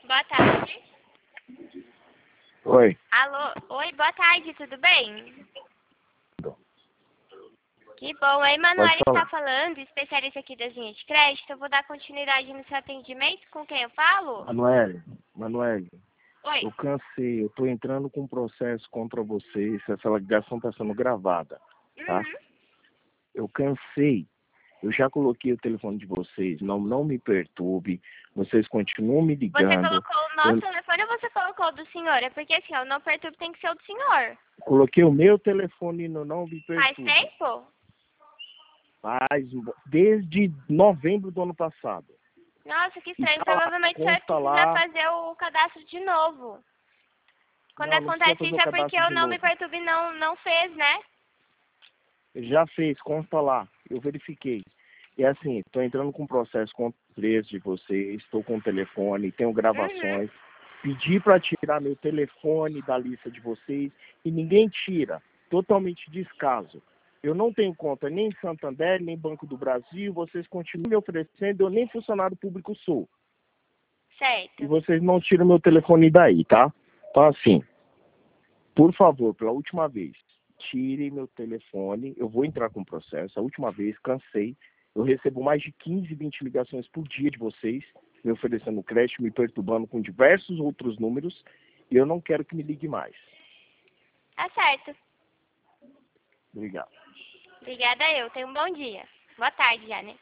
Boa tarde. Oi. Alô? Oi, boa tarde, tudo bem? Que bom. A Emanuele Pode falar. está falando, especialista aqui das linhas de crédito. Eu vou dar continuidade no seu atendimento. Com quem eu falo? Manuele, Oi. eu cansei, eu tô entrando com um processo contra vocês, essa ligação tá sendo gravada, tá? Uhum. Eu cansei, eu já coloquei o telefone de vocês, não me perturbe, vocês continuam me Você ligando. colocou o nosso Eu telefone ou você colocou o do senhor? É porque assim, ó, o não perturbe tem que ser o do senhor. coloquei o meu telefone no não me Faz perturbe, tempo? desde novembro do ano passado. Nossa, que E estranho. tá lá, Provavelmente você vai consta precisar lá, fazer o cadastro de novo. Quando não precisa acontece fazer isso o é porque cadastro o de não me novo. perturbe não fez, né? Já fez, consta lá, eu verifiquei. E assim, estou entrando com processo contra os três de vocês, estou com o telefone, tenho Uhum. gravações. Pedi para tirar meu telefone da lista de vocês e ninguém tira. Totalmente descaso. Eu não tenho conta nem em Santander, nem Banco do Brasil, vocês continuam me oferecendo, eu nem funcionário público sou. E Certo. vocês não tiram meu telefone daí, tá? Então assim, por favor, pela última vez, tire meu telefone. Eu vou entrar com processo. A última vez, cansei. Eu recebo mais de 15, 20 ligações por dia de vocês, me oferecendo crédito, me perturbando com diversos outros números. E eu não quero que me ligue mais. Tá certo. Obrigado. Obrigada eu. Tenha um bom dia. Boa tarde já, né?